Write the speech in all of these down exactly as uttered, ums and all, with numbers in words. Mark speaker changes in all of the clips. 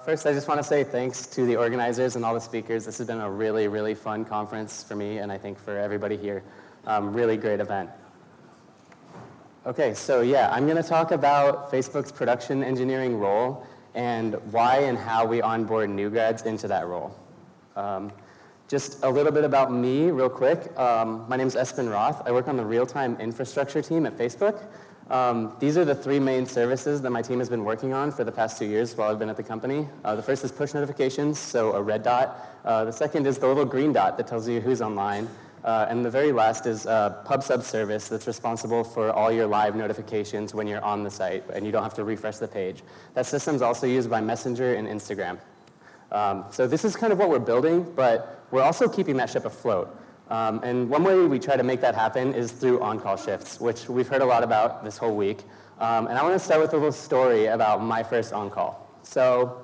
Speaker 1: first, I just want to say thanks to the organizers and all the speakers. This has been a really, really fun conference for me, and I think for everybody here. Um, really great event. Okay, so yeah, I'm going to talk about Facebook's production engineering role and why and how we onboard new grads into that role. Um, just a little bit about me real quick. Um, my name is Espen Roth. I work on the real-time infrastructure team at Facebook. Um, these are the three main services that my team has been working on for the past two years while I've been at the company. Uh, the first is push notifications, so a red dot. Uh, the second is the little green dot that tells you who's online. Uh, and the very last is a pub sub service that's responsible for all your live notifications when you're on the site and you don't have to refresh the page. That system's also used by Messenger and Instagram. Um, so this is kind of what we're building, but we're also keeping that ship afloat. Um, and one way we try to make that happen is through on-call shifts, which we've heard a lot about this whole week. Um, and I want to start with a little story about my first on-call. So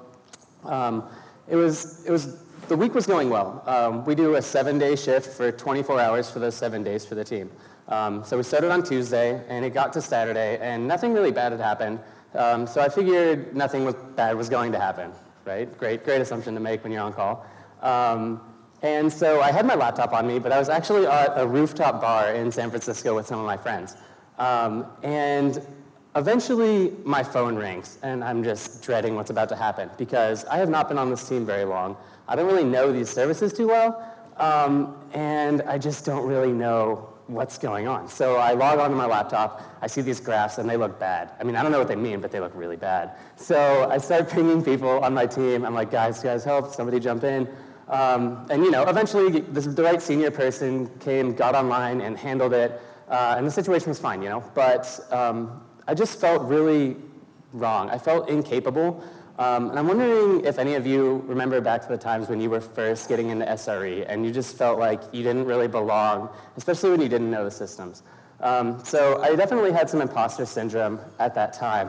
Speaker 1: um, it was, it was, the week was going well. Um, we do a seven-day shift for twenty-four hours for those seven days for the team. Um, so we started on Tuesday, and it got to Saturday, and nothing really bad had happened. Um, so I figured nothing was bad was going to happen, right? Great, great assumption to make when you're on call. Um, And so I had my laptop on me, but I was actually at a rooftop bar in San Francisco with some of my friends. Um, and eventually my phone rings, and I'm just dreading what's about to happen because I have not been on this team very long. I don't really know these services too well, um, and I just don't really know what's going on. So I log onto my laptop, I see these graphs, and they look bad. I mean, I don't know what they mean, but they look really bad. So I start pinging people on my team. I'm like, guys, guys, help, somebody jump in. Um, and, you know, eventually this, the right senior person came, got online, and handled it, uh, and the situation was fine, you know. But um, I just felt really wrong. I felt incapable. Um, and I'm wondering if any of you remember back to the times when you were first getting into S R E, and you just felt like you didn't really belong, especially when you didn't know the systems. Um, so I definitely had some imposter syndrome at that time.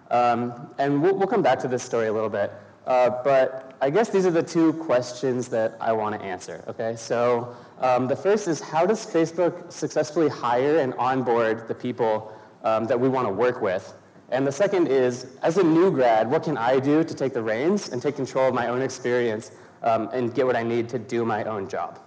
Speaker 1: Um, and we'll, we'll come back to this story a little bit. Uh, but I guess these are the two questions that I want to answer, okay? So um, the first is, how does Facebook successfully hire and onboard the people um, that we want to work with? And the second is, as a new grad, what can I do to take the reins and take control of my own experience um, and get what I need to do my own job?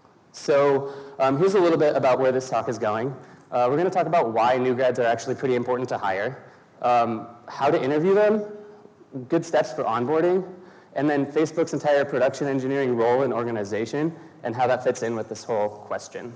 Speaker 1: So um, here's a little bit about where this talk is going. Uh, we're going to talk about why new grads are actually pretty important to hire, um, how to interview them, good steps for onboarding, and then Facebook's entire production engineering role and organization, and how that fits in with this whole question.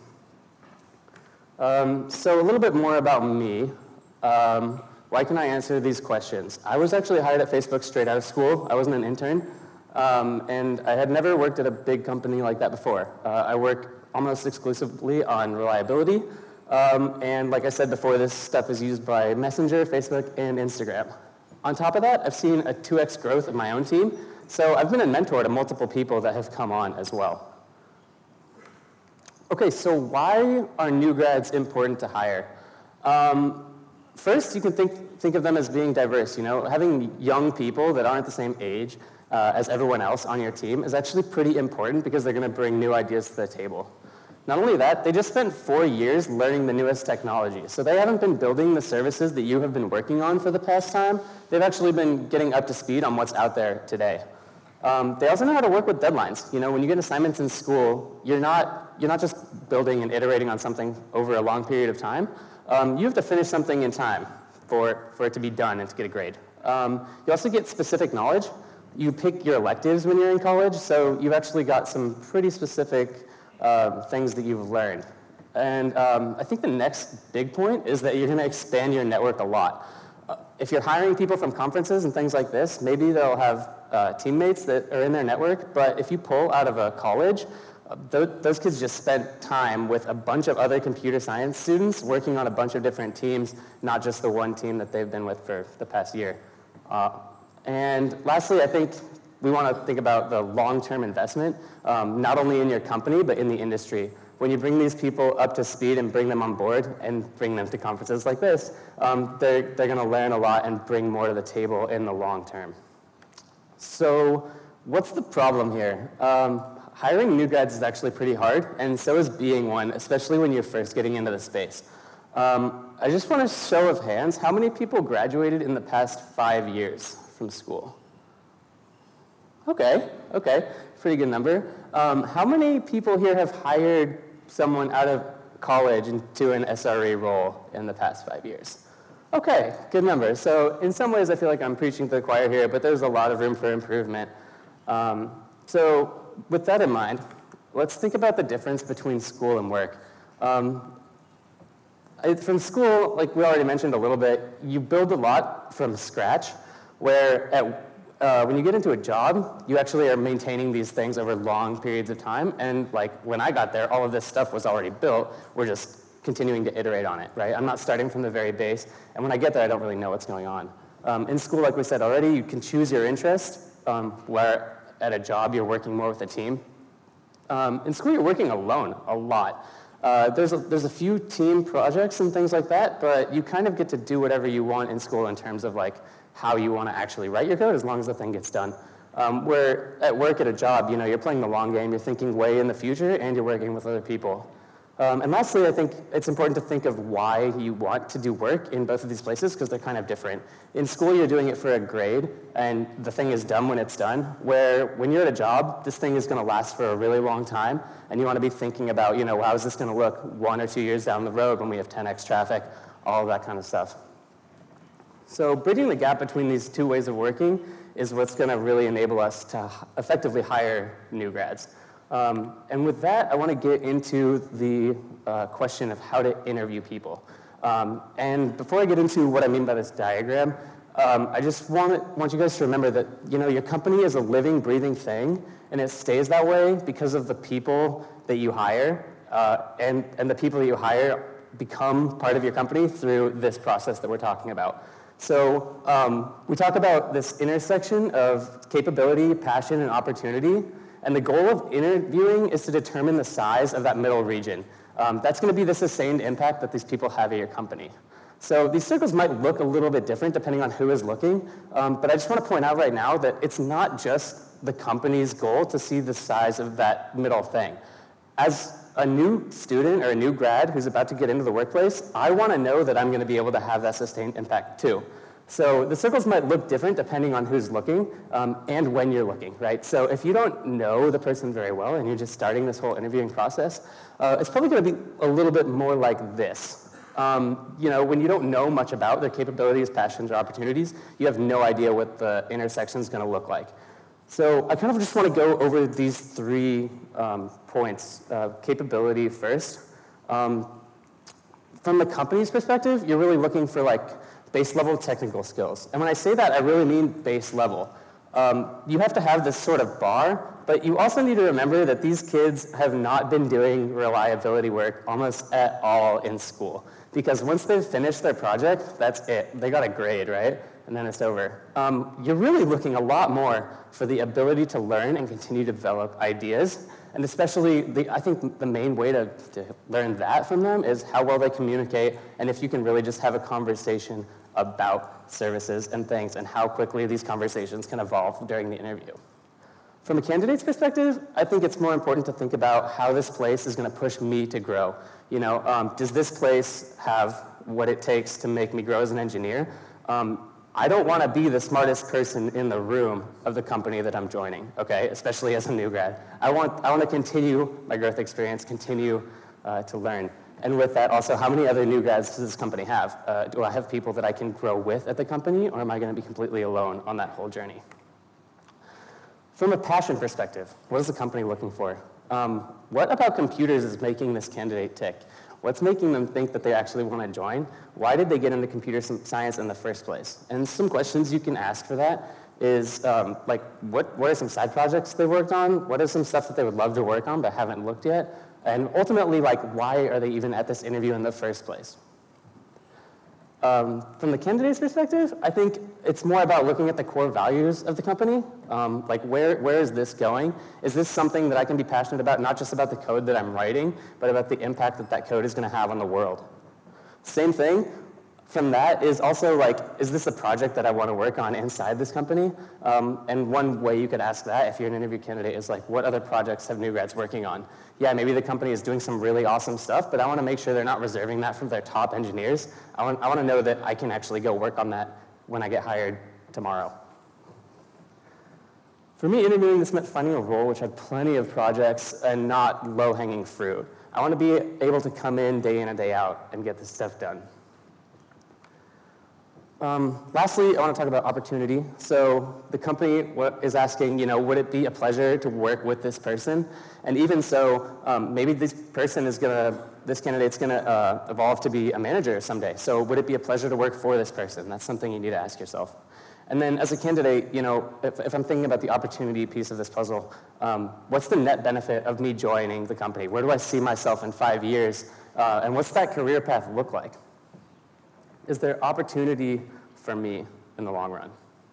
Speaker 1: Um, so a little bit more about me. Um, why can I answer these questions? I was actually hired at Facebook straight out of school. I wasn't an intern, um, and I had never worked at a big company like that before. Uh, I work almost exclusively on reliability, um, and like I said before, this stuff is used by Messenger, Facebook, and Instagram. On top of that, I've seen a two X growth of my own team, so I've been a mentor to multiple people that have come on as well. Okay, so why are new grads important to hire? Um, first, you can think, think of them as being diverse. You know, having young people that aren't the same age uh, as everyone else on your team is actually pretty important because they're going to bring new ideas to the table. Not only that, they just spent four years learning the newest technology. So they haven't been building the services that you have been working on for the past time. They've actually been getting up to speed on what's out there today. Um, they also know how to work with deadlines. You know, when you get assignments in school, you're not, you're not just building and iterating on something over a long period of time. Um, you have to finish something in time for, for it to be done and to get a grade. Um, you also get specific knowledge. You pick your electives when you're in college, so you've actually got some pretty specific Uh, things that you've learned. And um, I think the next big point is that you're going to expand your network a lot. Uh, if you're hiring people from conferences and things like this, maybe they'll have uh, teammates that are in their network, but if you pull out of a college, uh, th those kids just spent time with a bunch of other computer science students working on a bunch of different teams, not just the one team that they've been with for the past year. Uh, and lastly, I think we want to think about the long-term investment, um, not only in your company, but in the industry. When you bring these people up to speed and bring them on board and bring them to conferences like this, um, they're, they're going to learn a lot and bring more to the table in the long term. So what's the problem here? Um, hiring new grads is actually pretty hard, and so is being one, especially when you're first getting into the space. Um, I just want a show of hands. How many people graduated in the past five years from school? Okay, okay, pretty good number. Um, how many people here have hired someone out of college into an S R E role in the past five years? Okay, good number. So in some ways I feel like I'm preaching to the choir here, but there's a lot of room for improvement. Um, so with that in mind, let's think about the difference between school and work. Um, I, from school, like we already mentioned a little bit, you build a lot from scratch, where at Uh, when you get into a job, you actually are maintaining these things over long periods of time. And like when I got there, all of this stuff was already built. We're just continuing to iterate on it, right? I'm not starting from the very base. And when I get there, I don't really know what's going on. Um, in school, like we said already, you can choose your interest, um, where at a job, you're working more with a team. Um, in school, you're working alone a lot. Uh, there's, a, there's a few team projects and things like that, but you kind of get to do whatever you want in school in terms of like how you want to actually write your code as long as the thing gets done. Um, where at work, at a job, you know, you're playing the long game, you're thinking way in the future, and you're working with other people. Um, and lastly, I think it's important to think of why you want to do work in both of these places, because they're kind of different. In school, you're doing it for a grade, and the thing is done when it's done, where when you're at a job, this thing is going to last for a really long time, and you want to be thinking about, you know, how is this going to look one or two years down the road when we have ten x traffic, all of that kind of stuff. So bridging the gap between these two ways of working is what's going to really enable us to effectively hire new grads. Um, and with that, I want to get into the uh, question of how to interview people. Um, and before I get into what I mean by this diagram, um, I just want, want you guys to remember that, you know, your company is a living, breathing thing, and it stays that way because of the people that you hire, uh, and, and the people that you hire become part of your company through this process that we're talking about. So um, we talk about this intersection of capability, passion, and opportunity. And the goal of interviewing is to determine the size of that middle region. Um, that's going to be the sustained impact that these people have at your company. So these circles might look a little bit different depending on who is looking. Um, but I just want to point out right now that it's not just the company's goal to see the size of that middle thing. As a new student or a new grad who's about to get into the workplace, I want to know that I'm going to be able to have that sustained impact too. So the circles might look different depending on who's looking um, and when you're looking, right? So if you don't know the person very well and you're just starting this whole interviewing process, uh, it's probably going to be a little bit more like this. Um, you know, when you don't know much about their capabilities, passions, or opportunities, you have no idea what the intersection is going to look like. So I kind of just want to go over these three um, points. Uh, capability first. Um, from the company's perspective, you're really looking for like base level technical skills. And when I say that, I really mean base level. Um, you have to have this sort of bar, but you also need to remember that these kids have not been doing reliability work almost at all in school. Because once they've finished their project, that's it. They got a grade, right? And then it's over. Um, you're really looking a lot more for the ability to learn and continue to develop ideas. And especially, the, I think the main way to, to learn that from them is how well they communicate, and if you can really just have a conversation about services and things, and how quickly these conversations can evolve during the interview. From a candidate's perspective, I think it's more important to think about how this place is going to push me to grow. You know, um, does this place have what it takes to make me grow as an engineer? Um, I don't want to be the smartest person in the room of the company that I'm joining, okay, especially as a new grad. I want, I want to continue my growth experience, continue uh, to learn. And with that, also, how many other new grads does this company have? Uh, do I have people that I can grow with at the company, or am I going to be completely alone on that whole journey? From a passion perspective, what is the company looking for? Um, what about computers is making this candidate tick? What's making them think that they actually want to join? Why did they get into computer science in the first place? And some questions you can ask for that is, um, like, what, what are some side projects they worked on? What is some stuff that they would love to work on but haven't looked yet? And ultimately, like, why are they even at this interview in the first place? Um, from the candidate's perspective, I think it's more about looking at the core values of the company. Um, like, where, where is this going? Is this something that I can be passionate about, not just about the code that I'm writing, but about the impact that that code is going to have on the world? Same thing from that is also, like, is this a project that I want to work on inside this company? Um, and one way you could ask that if you're an interview candidate is, like, what other projects have new grads working on? Yeah, maybe the company is doing some really awesome stuff, but I want to make sure they're not reserving that for their top engineers. I want, I want to know that I can actually go work on that when I get hired tomorrow. For me, interviewing this meant finding a role which had plenty of projects and not low-hanging fruit. I want to be able to come in day in and day out and get this stuff done. Um, lastly, I want to talk about opportunity. So the company is asking, you know, would it be a pleasure to work with this person? And even so, um, maybe this person is going to, this candidate's going to uh, evolve to be a manager someday. So would it be a pleasure to work for this person? That's something you need to ask yourself. And then as a candidate, you know, if, if I'm thinking about the opportunity piece of this puzzle, um, what's the net benefit of me joining the company? Where do I see myself in five years? Uh, and what's that career path look like? Is there opportunity for me in the long run?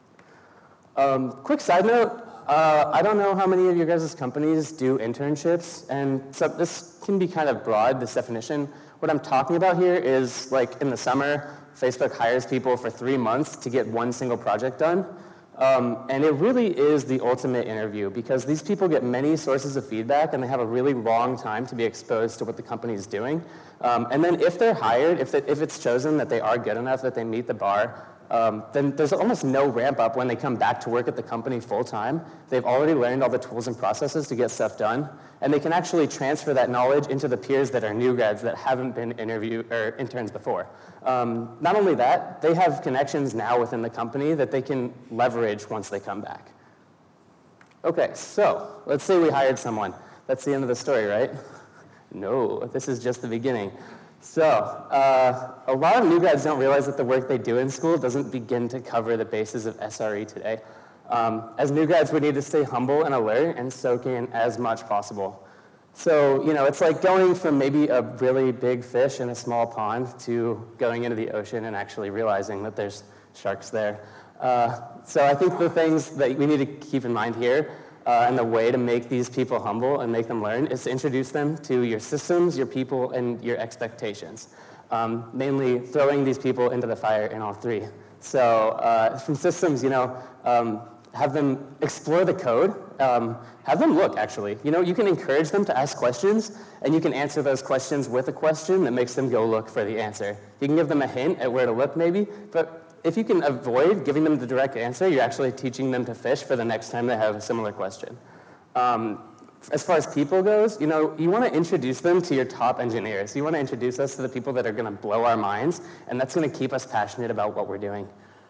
Speaker 1: Um, quick side note, uh, I don't know how many of your guys' companies do internships, and so this can be kind of broad, this definition. What I'm talking about here is, like, in the summer, Facebook hires people for three months to get one single project done. Um, and it really is the ultimate interview because these people get many sources of feedback and they have a really long time to be exposed to what the company is doing. Um, and then if they're hired, if, they, if it's chosen that they are good enough, that they meet the bar, um, then there's almost no ramp up when they come back to work at the company full time. They've already learned all the tools and processes to get stuff done. And they can actually transfer that knowledge into the peers that are new grads that haven't been interview or interns before. Um, not only that, they have connections now within the company that they can leverage once they come back. Okay, so let's say we hired someone. That's the end of the story, right? No, this is just the beginning. So uh, a lot of new grads don't realize that the work they do in school doesn't begin to cover the bases of S R E today. Um, as new grads, we need to stay humble and alert and soak in as much possible. So, you know, it's like going from maybe a really big fish in a small pond to going into the ocean and actually realizing that there's sharks there. Uh, so I think the things that we need to keep in mind here uh, and the way to make these people humble and make them learn is to introduce them to your systems, your people, and your expectations. Um, mainly throwing these people into the fire in all three. So uh, from systems, you know, um, have them explore the code, um, have them look, actually. You know, you can encourage them to ask questions, and you can answer those questions with a question that makes them go look for the answer. You can give them a hint at where to look, maybe, but if you can avoid giving them the direct answer, you're actually teaching them to fish for the next time they have a similar question. Um, as far as people goes, you know, you want to introduce them to your top engineers. You want to introduce us to the people that are going to blow our minds, and that's going to keep us passionate about what we're doing.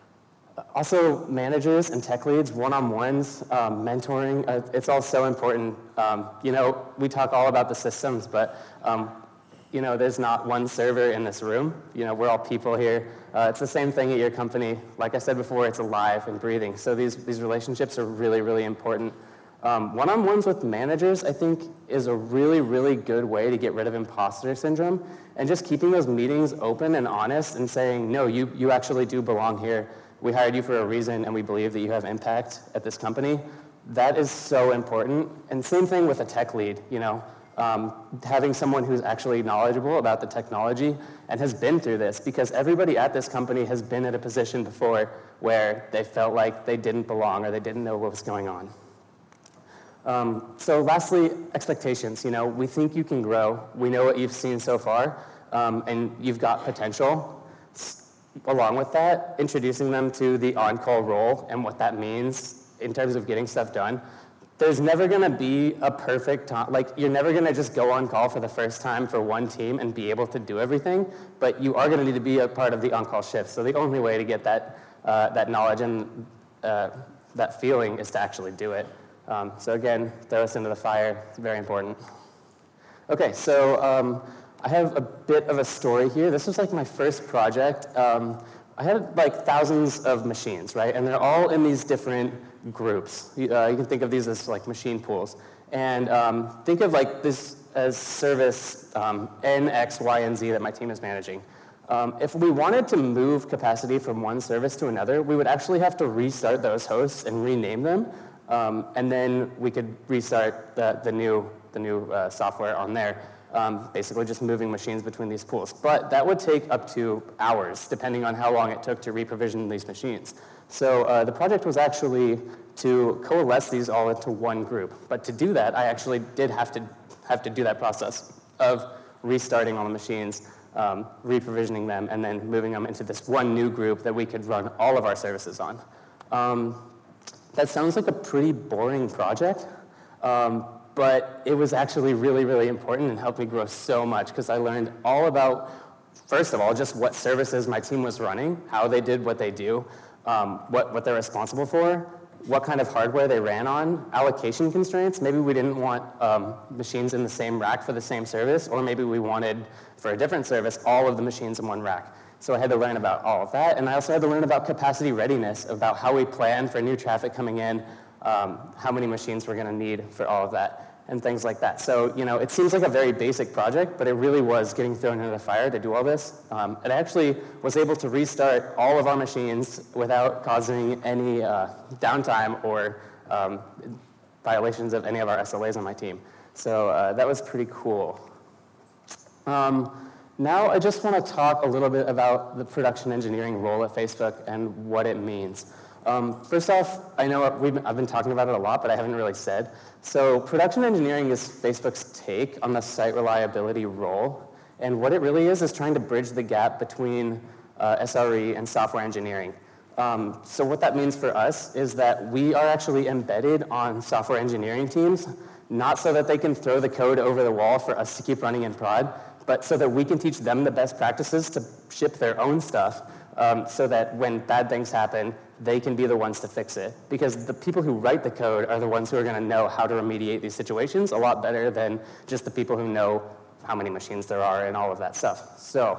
Speaker 1: Also, managers and tech leads, one-on-ones, um, mentoring, uh, it's all so important. Um, you know, we talk all about the systems, but, um, you know, there's not one server in this room. You know, we're all people here. Uh, it's the same thing at your company. Like I said before, it's alive and breathing. So these, these relationships are really, really important. Um, one-on-ones with managers, I think, is a really, really good way to get rid of imposter syndrome. And just keeping those meetings open and honest and saying, no, you, you actually do belong here. We hired you for a reason, and we believe that you have impact at this company. That is so important. And same thing with a tech lead, you know, um, having someone who's actually knowledgeable about the technology and has been through this, because everybody at this company has been at a position before where they felt like they didn't belong or they didn't know what was going on. Um, so lastly, expectations. You know, we think you can grow. We know what you've seen so far, um, and you've got potential. Along with that, introducing them to the on-call role and what that means in terms of getting stuff done. There's never going to be a perfect time. Like, you're never going to just go on call for the first time for one team and be able to do everything, but you are going to need to be a part of the on-call shift. So the only way to get that, uh, that knowledge and uh, that feeling is to actually do it. Um, so again, throw us into the fire. It's very important. Okay, so um, I have a bit of a story here. This was like my first project. Um, I had like thousands of machines, right? And they're all in these different groups. Uh, you can think of these as like machine pools. And um, think of like this as service um, N, X, Y, and Z that my team is managing. Um, if we wanted to move capacity from one service to another, we would actually have to restart those hosts and rename them. Um, and then we could restart the, the new, the new uh, software on there. Um, basically just moving machines between these pools. But that would take up to hours, depending on how long it took to reprovision these machines. So uh, the project was actually to coalesce these all into one group. But to do that, I actually did have to have to do that process of restarting all the machines, um, reprovisioning them, and then moving them into this one new group that we could run all of our services on. Um, That sounds like a pretty boring project, um, but it was actually really, really important and helped me grow so much because I learned all about, first of all, just what services my team was running, how they did what they do, um, what, what they're responsible for, what kind of hardware they ran on, allocation constraints. Maybe we didn't want um, machines in the same rack for the same service, or maybe we wanted, for a different service, all of the machines in one rack. So I had to learn about all of that, and I also had to learn about capacity readiness, about how we plan for new traffic coming in, um, how many machines we're gonna need for all of that, and things like that. So, you know, it seems like a very basic project, but it really was getting thrown into the fire to do all this. Um, and I actually was able to restart all of our machines without causing any uh, downtime or um, violations of any of our S L As on my team. So uh, that was pretty cool. Um, Now I just want to talk a little bit about the production engineering role at Facebook and what it means. Um, first off, I know we've been, I've been talking about it a lot, but I haven't really said. So production engineering is Facebook's take on the site reliability role. And what it really is is trying to bridge the gap between uh, S R E and software engineering. Um, so what that means for us is that we are actually embedded on software engineering teams, not so that they can throw the code over the wall for us to keep running in prod, but so that we can teach them the best practices to ship their own stuff um, so that when bad things happen, they can be the ones to fix it. Because the people who write the code are the ones who are going to know how to remediate these situations a lot better than just the people who know how many machines there are and all of that stuff. So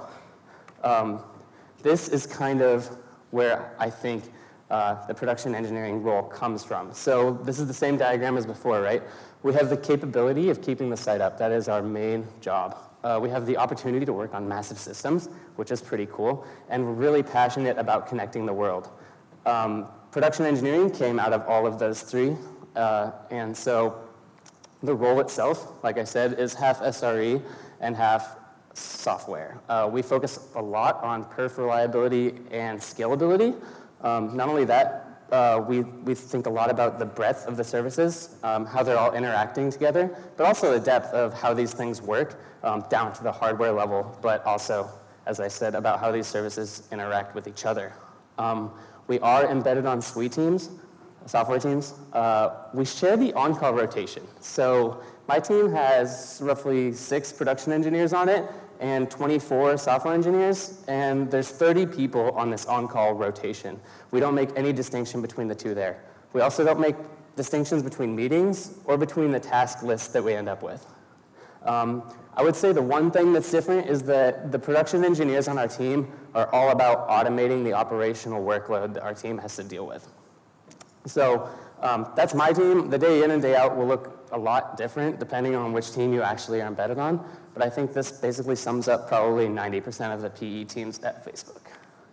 Speaker 1: um, this is kind of where I think uh, the production engineering role comes from. So this is the same diagram as before, right? We have the capability of keeping the site up. That is our main job. Uh, we have the opportunity to work on massive systems, which is pretty cool, and we're really passionate about connecting the world. Um, production engineering came out of all of those three, uh, and so the role itself, like I said, is half S R E and half software. Uh, we focus a lot on perf reliability and scalability. Um, not only that, Uh, we, we think a lot about the breadth of the services, um, how they're all interacting together, but also the depth of how these things work um, down to the hardware level, but also, as I said, about how these services interact with each other. Um, we are embedded on suite teams, software teams. Uh, we share the on-call rotation. So my team has roughly six production engineers on it and twenty-four software engineers, and there's thirty people on this on-call rotation. We don't make any distinction between the two there. We also don't make distinctions between meetings or between the task lists that we end up with. Um, I would say the one thing that's different is that the production engineers on our team are all about automating the operational workload that our team has to deal with. So um, that's my team. The day in and day out will look a lot different depending on which team you actually are embedded on. But I think this basically sums up probably ninety percent of the P E teams at Facebook.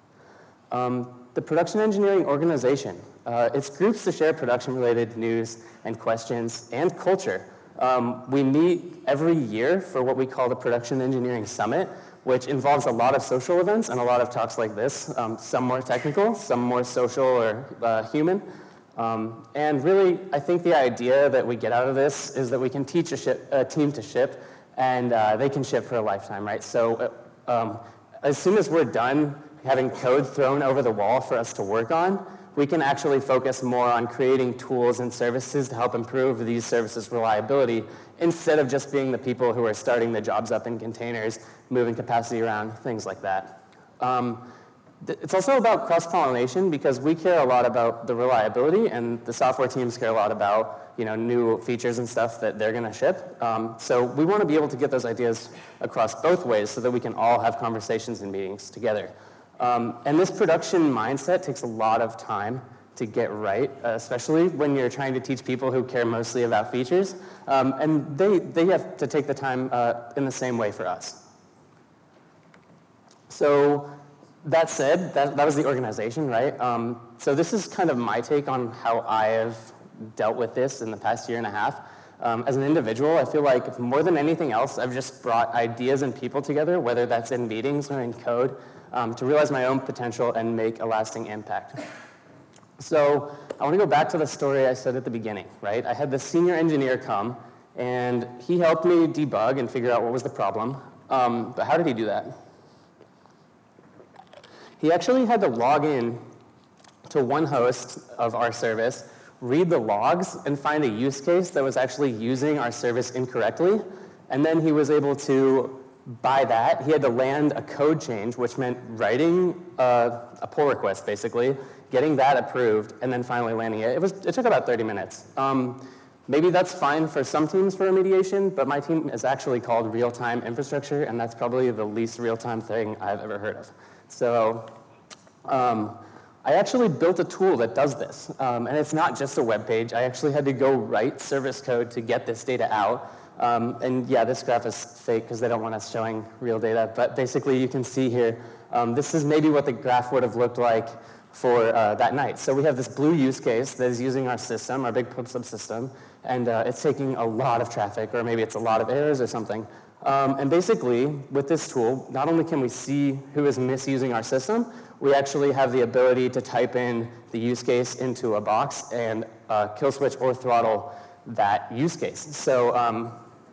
Speaker 1: Um, the production engineering organization. Uh, it's groups to share production-related news and questions and culture. Um, we meet every year for what we call the Production Engineering Summit, which involves a lot of social events and a lot of talks like this, um, some more technical, some more social or uh, human. Um, and really, I think the idea that we get out of this is that we can teach a, ship, a team to ship, and uh, they can ship for a lifetime, right? So uh, um, as soon as we're done having code thrown over the wall for us to work on, we can actually focus more on creating tools and services to help improve these services' reliability instead of just being the people who are starting the jobs up in containers, moving capacity around, things like that. Um, It's also about cross-pollination because we care a lot about the reliability and the software teams care a lot about, you know, new features and stuff that they're going to ship. Um, so we want to be able to get those ideas across both ways so that we can all have conversations and meetings together. Um, and this production mindset takes a lot of time to get right, uh, especially when you're trying to teach people who care mostly about features. Um, and they, they have to take the time uh, in the same way for us. So that said, that, that was the organization, right? Um, so this is kind of my take on how I have dealt with this in the past year and a half. Um, as an individual, I feel like more than anything else, I've just brought ideas and people together, whether that's in meetings or in code, um, to realize my own potential and make a lasting impact. So I want to go back to the story I said at the beginning, right? I had this senior engineer come, and he helped me debug and figure out what was the problem. Um, but how did he do that? He actually had to log in to one host of our service read the logs and find a use case that was actually using our service incorrectly. And then he was able to, by that, he had to land a code change, which meant writing uh, a pull request, basically, getting that approved, and then finally landing it. It, was, it took about thirty minutes. Um, maybe that's fine for some teams for remediation, but my team is actually called real-time infrastructure, and that's probably the least real-time thing I've ever heard of. So um, I actually built a tool that does this, um, and it's not just a web page. I actually had to go write service code to get this data out. Um, and yeah, this graph is fake because they don't want us showing real data, but basically you can see here, um, this is maybe what the graph would have looked like for uh, that night. So we have this blue use case that is using our system, our big pub subsystem, and uh, it's taking a lot of traffic, or maybe it's a lot of errors or something. Um, and basically, with this tool, not only can we see who is misusing our system, we actually have the ability to type in the use case into a box and uh, kill switch or throttle that use case. So um,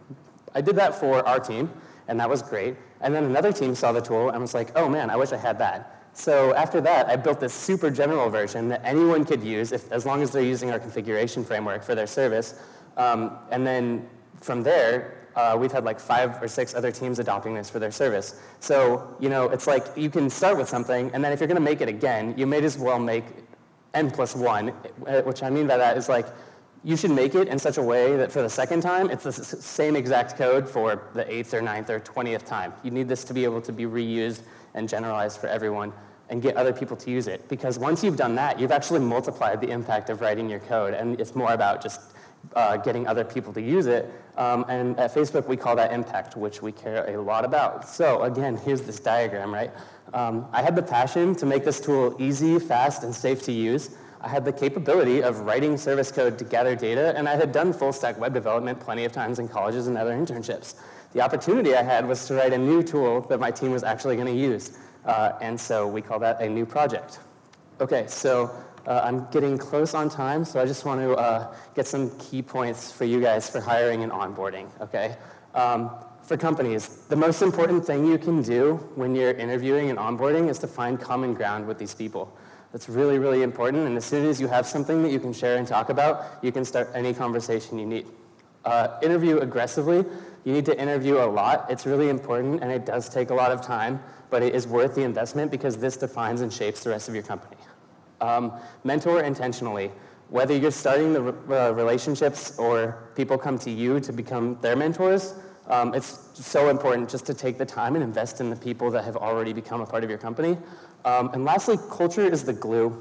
Speaker 1: I did that for our team, and that was great. And then another team saw the tool and was like, oh man, I wish I had that. So after that, I built this super general version that anyone could use if, as long as they're using our configuration framework for their service. Um, and then from there, uh, we've had like five or six other teams adopting this for their service. So, you know, it's like you can start with something, and then if you're going to make it again, you may as well make n plus one, which I mean by that is like, you should make it in such a way that for the second time, it's the same exact code for the eighth or ninth or twentieth time. You need this to be able to be reused and generalized for everyone and get other people to use it. Because once you've done that, you've actually multiplied the impact of writing your code, and it's more about just uh, getting other people to use it. Um, and at Facebook, we call that impact, which we care a lot about. So again, here's this diagram, right? Um, I had the passion to make this tool easy, fast, and safe to use. I had the capability of writing service code to gather data, and I had done full-stack web development plenty of times in colleges and other internships. The opportunity I had was to write a new tool that my team was actually going to use, uh, and so we call that a new project. Okay, so uh, I'm getting close on time, so I just want to uh, get some key points for you guys for hiring and onboarding, okay? Um, for companies, the most important thing you can do when you're interviewing and onboarding is to find common ground with these people. That's really, really important, and as soon as you have something that you can share and talk about, you can start any conversation you need. Uh, interview aggressively. You need to interview a lot. It's really important, and it does take a lot of time, but it is worth the investment because this defines and shapes the rest of your company. Um, mentor intentionally. Whether you're starting the uh, relationships or people come to you to become their mentors, um, it's so important just to take the time and invest in the people that have already become a part of your company. Um, and lastly, culture is the glue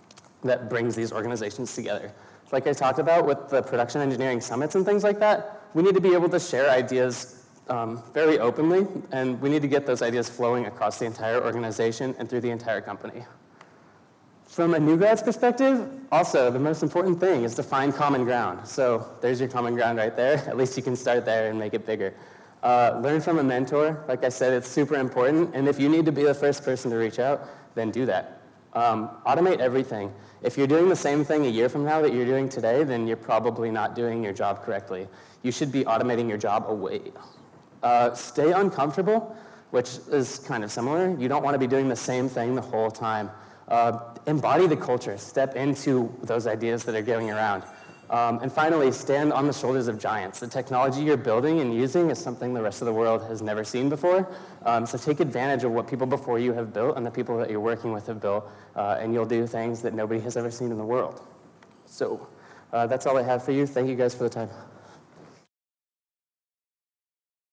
Speaker 1: that brings these organizations together. Like I talked about with the production engineering summits and things like that, we need to be able to share ideas um, very openly, and we need to get those ideas flowing across the entire organization and through the entire company. From a new grad's perspective, also, the most important thing is to find common ground. So there's your common ground right there. At least you can start there and make it bigger. Uh, learn from a mentor. Like I said, it's super important. And if you need to be the first person to reach out, then do that. Um, automate everything. If you're doing the same thing a year from now that you're doing today, then you're probably not doing your job correctly. You should be automating your job away. Uh, stay uncomfortable, which is kind of similar. You don't want to be doing the same thing the whole time. Uh, embody the culture. Step into those ideas that are going around. Um, and finally, stand on the shoulders of giants. The technology you're building and using is something the rest of the world has never seen before. Um, so take advantage of what people before you have built and the people that you're working with have built, uh, and you'll do things that nobody has ever seen in the world. So uh, that's all I have for you. Thank you guys for the time.